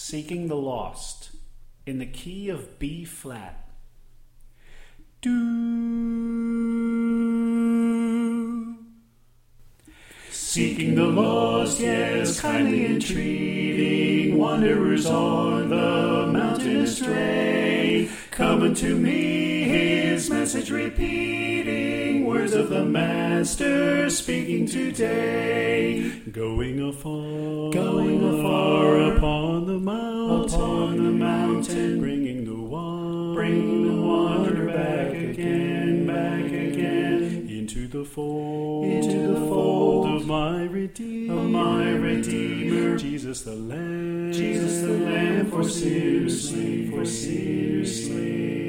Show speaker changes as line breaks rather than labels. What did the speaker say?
Seeking the Lost, in the key of B flat. Do. Seeking the lost, yes, kindly entreating, wanderers on the mountain astray. Come unto me, his message repeating, words of the Master speaking today. Going afar upon the mountain, bringing the wanderer back again, into the fold of my Redeemer, Jesus the Lamb, for sinners slain.